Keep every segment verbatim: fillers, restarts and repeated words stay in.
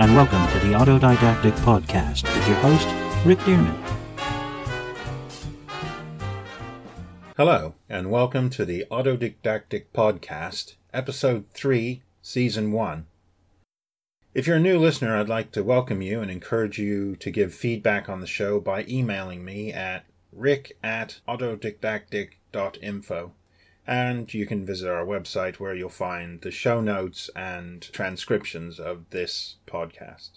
and welcome to the Autodidactic Podcast with your host, Rick Dearman. Hello, and welcome to the Autodidactic Podcast, Episode three, Season one. If you're a new listener, I'd like to welcome you and encourage you to give feedback on the show by emailing me at rick at autodidactic dot info. And you can visit our website where you'll find the show notes and transcriptions of this podcast.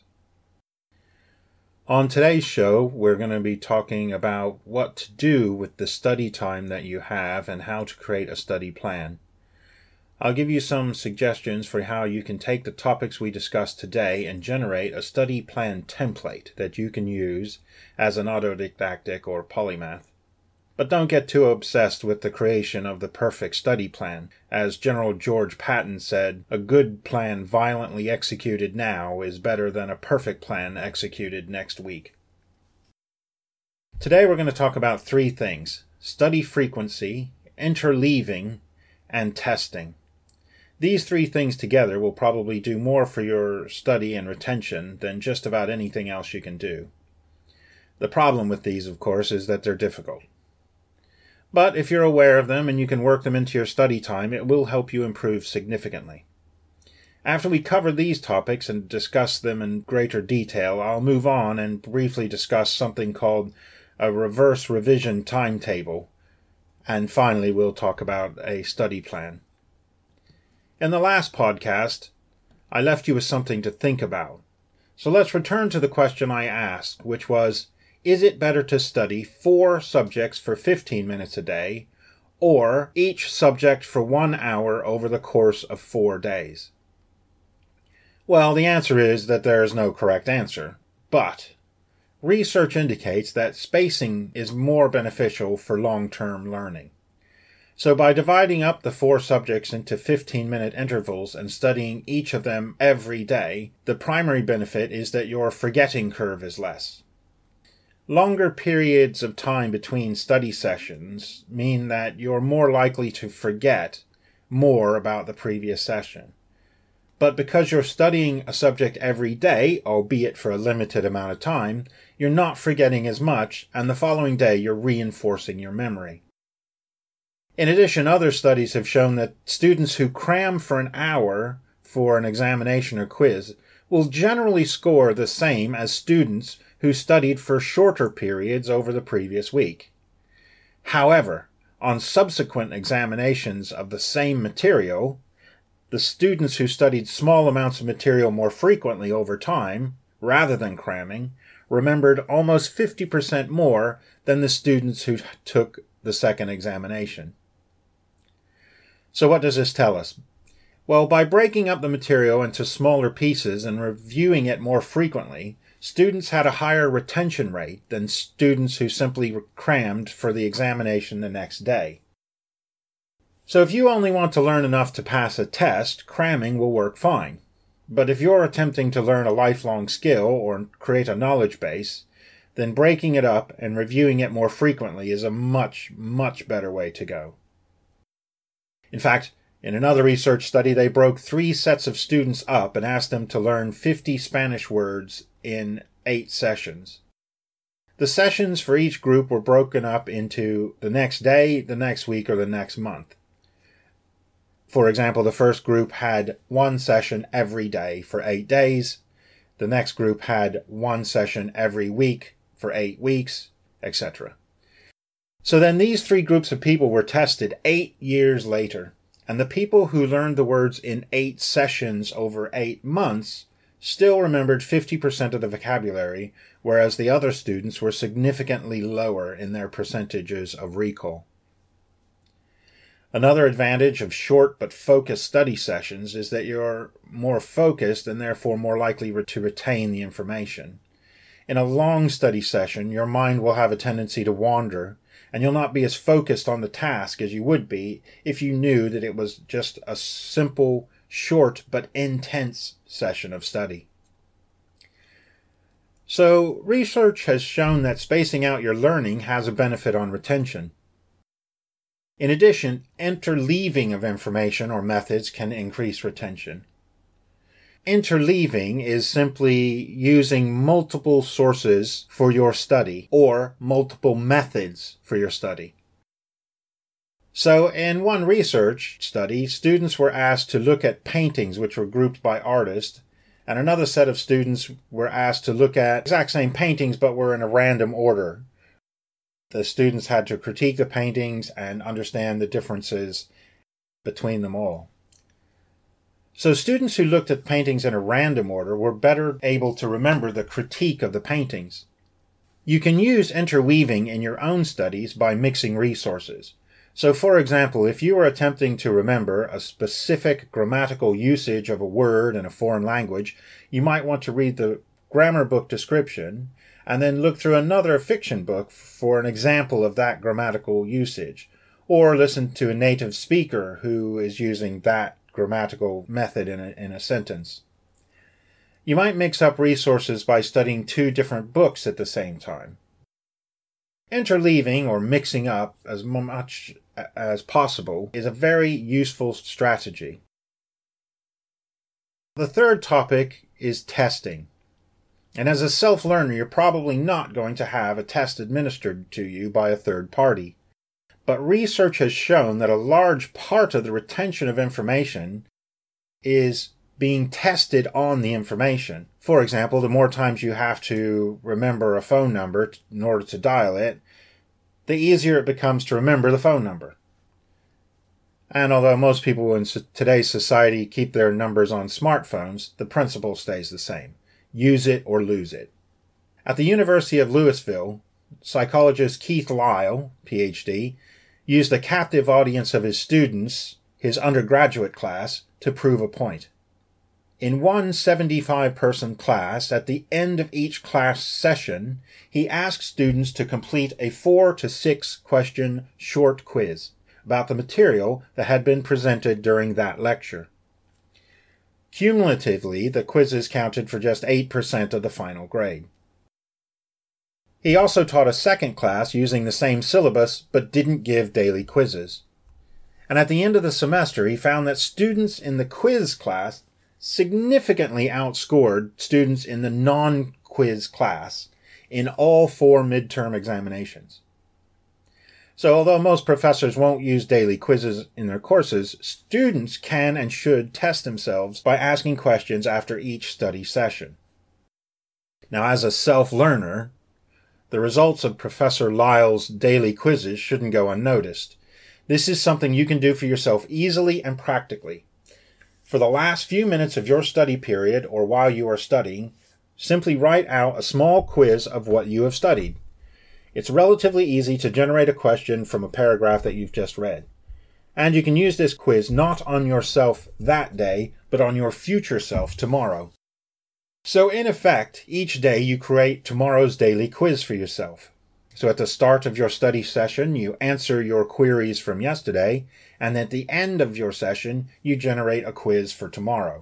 On today's show, we're going to be talking about what to do with the study time that you have and how to create a study plan. I'll give you some suggestions for how you can take the topics we discussed today and generate a study plan template that you can use as an autodidactic or polymath. But don't get too obsessed with the creation of the perfect study plan. As General George Patton said, a good plan violently executed now is better than a perfect plan executed next week. Today we're going to talk about three things: study frequency, interleaving, and testing. These three things together will probably do more for your study and retention than just about anything else you can do. The problem with these, of course, is that they're difficult. But if you're aware of them and you can work them into your study time, it will help you improve significantly. After we cover these topics and discuss them in greater detail, I'll move on and briefly discuss something called a reverse revision timetable. And finally, we'll talk about a study plan. In the last podcast, I left you with something to think about. So let's return to the question I asked, which was, is it better to study four subjects for fifteen minutes a day, or each subject for one hour over the course of four days? Well, the answer is that there is no correct answer, but research indicates that spacing is more beneficial for long-term learning. So by dividing up the four subjects into fifteen-minute intervals and studying each of them every day, the primary benefit is that your forgetting curve is less. Longer periods of time between study sessions mean that you're more likely to forget more about the previous session. But because you're studying a subject every day, albeit for a limited amount of time, you're not forgetting as much, and the following day you're reinforcing your memory. In addition, other studies have shown that students who cram for an hour for an examination or quiz will generally score the same as students who studied for shorter periods over the previous week. However, on subsequent examinations of the same material, the students who studied small amounts of material more frequently over time, rather than cramming, remembered almost fifty percent more than the students who took the second examination. So what does this tell us? Well, by breaking up the material into smaller pieces and reviewing it more frequently, students had a higher retention rate than students who simply crammed for the examination the next day. So if you only want to learn enough to pass a test, cramming will work fine. But if you're attempting to learn a lifelong skill or create a knowledge base, then breaking it up and reviewing it more frequently is a much, much better way to go. In fact, in another research study, they broke three sets of students up and asked them to learn fifty Spanish words in eight sessions. The sessions for each group were broken up into the next day, the next week, or the next month. For example, the first group had one session every day for eight days. The next group had one session every week for eight weeks, et cetera. So then these three groups of people were tested eight years later. And the people who learned the words in eight sessions over eight months still remembered fifty percent of the vocabulary, whereas the other students were significantly lower in their percentages of recall. Another advantage of short but focused study sessions is that you're more focused and therefore more likely to retain the information. In a long study session, your mind will have a tendency to wander, and you'll not be as focused on the task as you would be if you knew that it was just a simple, short, but intense session of study. So, research has shown that spacing out your learning has a benefit on retention. In addition, interleaving of information or methods can increase retention. Interleaving is simply using multiple sources for your study or multiple methods for your study. So in one research study, students were asked to look at paintings which were grouped by artist, and another set of students were asked to look at exact same paintings but were in a random order. The students had to critique the paintings and understand the differences between them all. So students who looked at paintings in a random order were better able to remember the critique of the paintings. You can use interweaving in your own studies by mixing resources. So for example, if you are attempting to remember a specific grammatical usage of a word in a foreign language, you might want to read the grammar book description and then look through another fiction book for an example of that grammatical usage, or listen to a native speaker who is using that grammatical method in a, in a sentence. You might mix up resources by studying two different books at the same time. Interleaving, or mixing up as much as possible, is a very useful strategy. The third topic is testing. And as a self-learner, you're probably not going to have a test administered to you by a third party. But research has shown that a large part of the retention of information is being tested on the information. For example, the more times you have to remember a phone number in order to dial it, the easier it becomes to remember the phone number. And although most people in today's society keep their numbers on smartphones, the principle stays the same. Use it or lose it. At the University of Louisville, psychologist Keith Lyle, P H D, used a captive audience of his students, his undergraduate class, to prove a point. In one seventy-five person class, at the end of each class session, he asked students to complete a four to six question short quiz about the material that had been presented during that lecture. Cumulatively, the quizzes counted for just eight percent of the final grade. He also taught a second class using the same syllabus, but didn't give daily quizzes. And at the end of the semester, he found that students in the quiz class significantly outscored students in the non-quiz class in all four midterm examinations. So although most professors won't use daily quizzes in their courses, students can and should test themselves by asking questions after each study session. Now, as a self-learner, the results of Professor Lyle's daily quizzes shouldn't go unnoticed. This is something you can do for yourself easily and practically. For the last few minutes of your study period, or while you are studying, simply write out a small quiz of what you have studied. It's relatively easy to generate a question from a paragraph that you've just read. And you can use this quiz not on yourself that day, but on your future self tomorrow. So in effect, each day you create tomorrow's daily quiz for yourself. So at the start of your study session, you answer your queries from yesterday, and at the end of your session, you generate a quiz for tomorrow.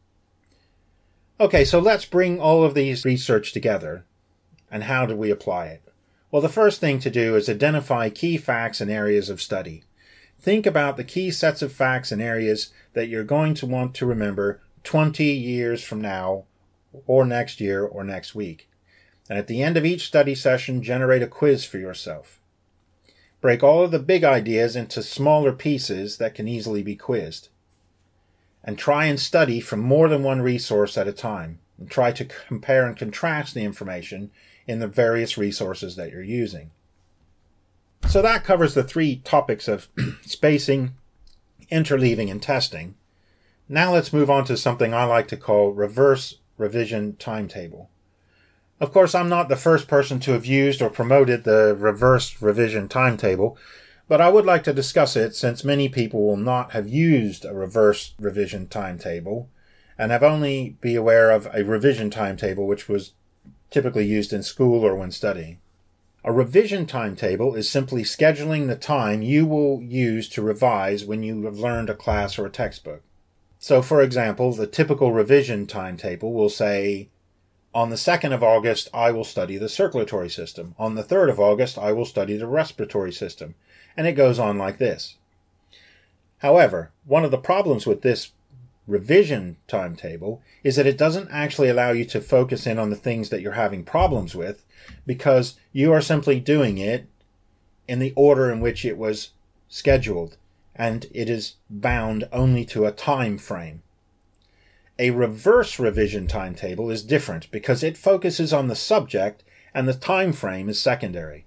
Okay, so let's bring all of these research together. And how do we apply it? Well, the first thing to do is identify key facts and areas of study. Think about the key sets of facts and areas that you're going to want to remember twenty years from now, or next year, or next week. And at the end of each study session, generate a quiz for yourself. Break all of the big ideas into smaller pieces that can easily be quizzed. And try and study from more than one resource at a time. And try to compare and contrast the information in the various resources that you're using. So that covers the three topics of spacing, interleaving, and testing. Now let's move on to something I like to call reverse revision timetable. Of course, I'm not the first person to have used or promoted the reverse revision timetable, but I would like to discuss it since many people will not have used a reverse revision timetable and have only be aware of a revision timetable which was typically used in school or when studying. A revision timetable is simply scheduling the time you will use to revise when you have learned a class or a textbook. So, for example, the typical revision timetable will say, on the second of August, I will study the circulatory system. On the third of August, I will study the respiratory system. And it goes on like this. However, one of the problems with this revision timetable is that it doesn't actually allow you to focus in on the things that you're having problems with, because you are simply doing it in the order in which it was scheduled, and it is bound only to a time frame. A reverse revision timetable is different because it focuses on the subject and the time frame is secondary.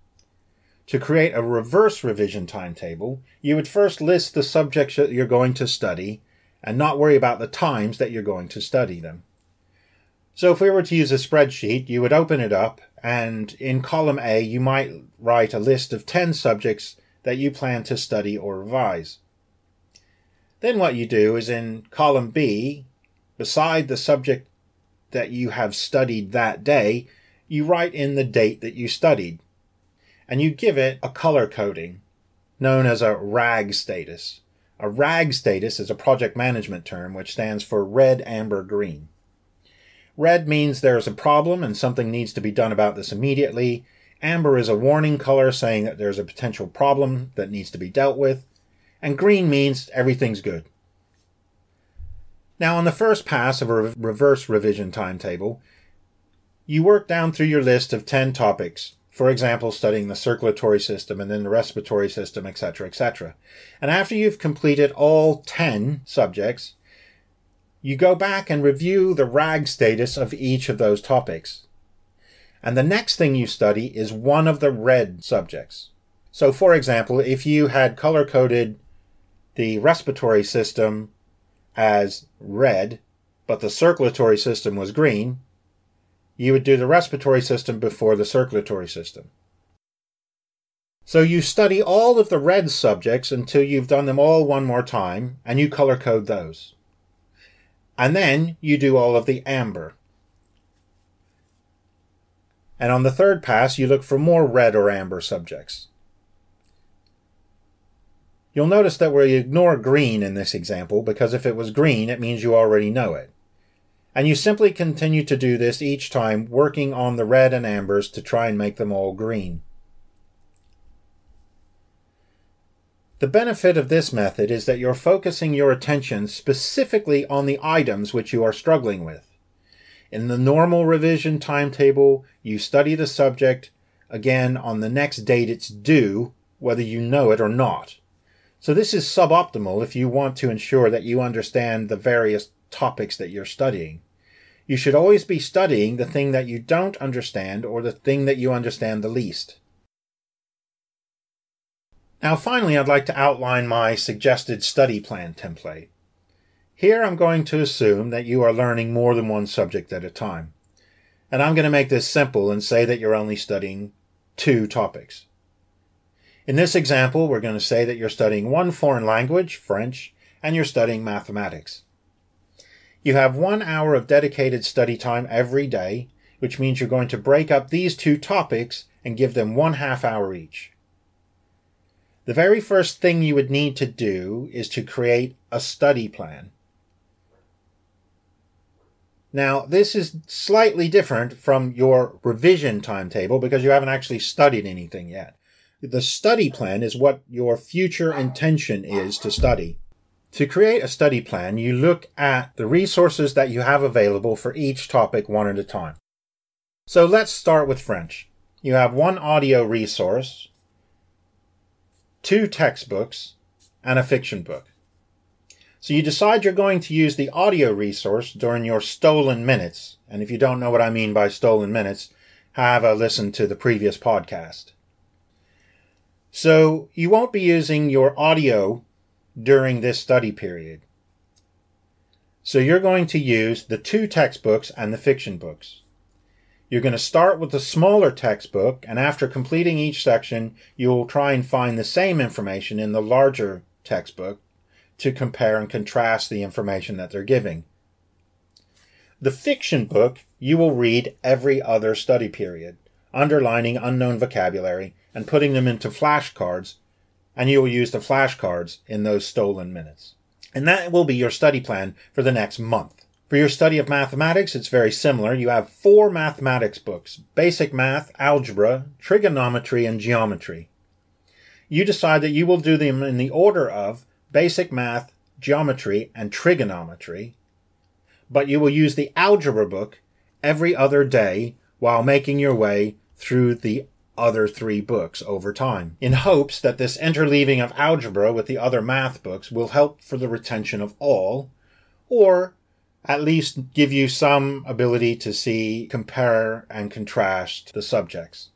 To create a reverse revision timetable, you would first list the subjects that you're going to study and not worry about the times that you're going to study them. So if we were to use a spreadsheet, you would open it up, and in column A you might write a list of ten subjects that you plan to study or revise. Then what you do is in column B, beside the subject that you have studied that day, you write in the date that you studied, and you give it a color coding known as a R A G status. A R A G status is a project management term which stands for red, amber, green. Red means there is a problem and something needs to be done about this immediately. Amber is a warning color saying that there's a potential problem that needs to be dealt with. And green means everything's good. Now, on the first pass of a re- reverse revision timetable, you work down through your list of ten topics. For example, studying the circulatory system and then the respiratory system, et cetera, et cetera. And after you've completed all ten subjects, you go back and review the R A G status of each of those topics. And the next thing you study is one of the red subjects. So, for example, if you had color-coded the respiratory system as red, but the circulatory system was green, you would do the respiratory system before the circulatory system. So you study all of the red subjects until you've done them all one more time, and you color code those. And then you do all of the amber. And on the third pass, you look for more red or amber subjects. You'll notice that we ignore green in this example, because if it was green, it means you already know it. And you simply continue to do this each time, working on the red and ambers to try and make them all green. The benefit of this method is that you're focusing your attention specifically on the items which you are struggling with. In the normal revision timetable, you study the subject again on the next date it's due, whether you know it or not. So this is suboptimal if you want to ensure that you understand the various topics that you're studying. You should always be studying the thing that you don't understand or the thing that you understand the least. Now finally, I'd like to outline my suggested study plan template. Here I'm going to assume that you are learning more than one subject at a time. And I'm going to make this simple and say that you're only studying two topics. In this example, we're going to say that you're studying one foreign language, French, and you're studying mathematics. You have one hour of dedicated study time every day, which means you're going to break up these two topics and give them one half hour each. The very first thing you would need to do is to create a study plan. Now, this is slightly different from your revision timetable because you haven't actually studied anything yet. The study plan is what your future intention is to study. To create a study plan, you look at the resources that you have available for each topic one at a time. So let's start with French. You have one audio resource, two textbooks, and a fiction book. So you decide you're going to use the audio resource during your stolen minutes. And if you don't know what I mean by stolen minutes, have a listen to the previous podcast. So you won't be using your audio during this study period. So you're going to use the two textbooks and the fiction books. You're going to start with the smaller textbook, and after completing each section, you'll try and find the same information in the larger textbook to compare and contrast the information that they're giving. The fiction book you will read every other study period, underlining unknown vocabulary and putting them into flashcards, and you will use the flashcards in those stolen minutes. And that will be your study plan for the next month. For your study of mathematics, it's very similar. You have four mathematics books: basic math, algebra, trigonometry, and geometry. You decide that you will do them in the order of basic math, geometry, and trigonometry, but you will use the algebra book every other day while making your way through the other three books over time, in hopes that this interleaving of algebra with the other math books will help for the retention of all, or at least give you some ability to see, compare, and contrast the subjects.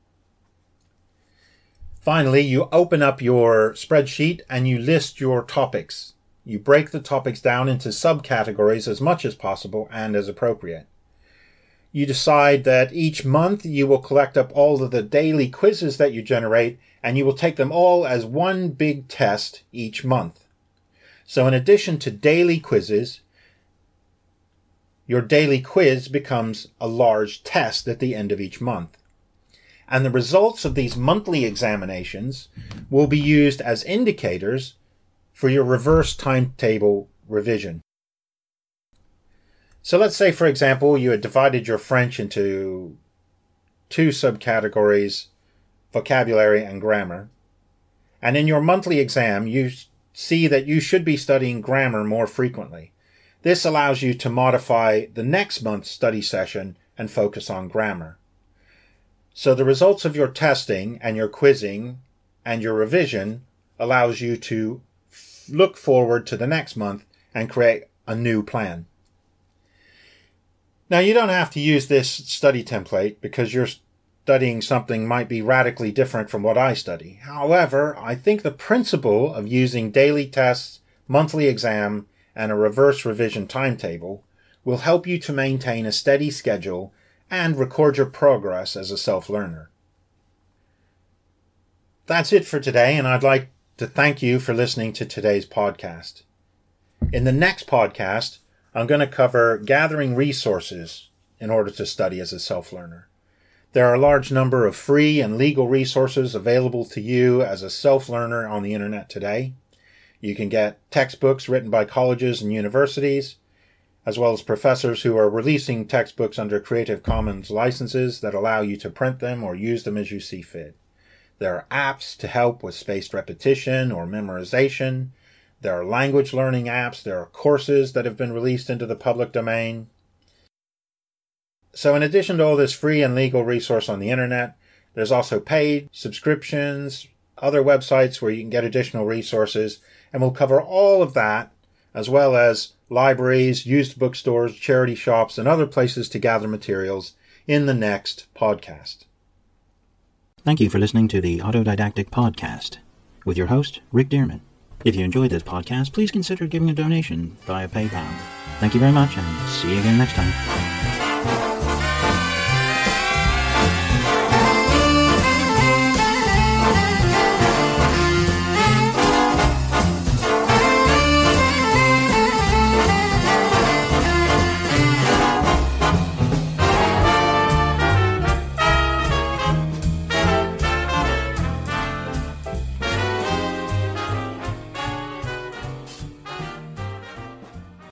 Finally, you open up your spreadsheet and you list your topics. You break the topics down into subcategories as much as possible and as appropriate. You decide that each month you will collect up all of the daily quizzes that you generate, and you will take them all as one big test each month. So in addition to daily quizzes, your daily quiz becomes a large test at the end of each month. And the results of these monthly examinations will be used as indicators for your reverse timetable revision. So let's say, for example, you had divided your French into two subcategories, vocabulary and grammar. And in your monthly exam, you see that you should be studying grammar more frequently. This allows you to modify the next month's study session and focus on grammar. So the results of your testing and your quizzing and your revision allows you to f- look forward to the next month and create a new plan. Now, you don't have to use this study template because your studying something might be radically different from what I study. However, I think the principle of using daily tests, monthly exam, and a reverse revision timetable will help you to maintain a steady schedule and record your progress as a self-learner. That's it for today, and I'd like to thank you for listening to today's podcast. In the next podcast, I'm going to cover gathering resources in order to study as a self-learner. There are a large number of free and legal resources available to you as a self-learner on the internet today. You can get textbooks written by colleges and universities, as well as professors who are releasing textbooks under Creative Commons licenses that allow you to print them or use them as you see fit. There are apps to help with spaced repetition or memorization. There are language learning apps. There are courses that have been released into the public domain. So in addition to all this free and legal resource on the internet, there's also paid subscriptions, other websites where you can get additional resources, and we'll cover all of that, as well as libraries, used bookstores, charity shops, and other places to gather materials in the next podcast. Thank you for listening to the Autodidactic Podcast with your host, Rick Dearman. If you enjoyed this podcast, please consider giving a donation via PayPal. Thank you very much, and see you again next time.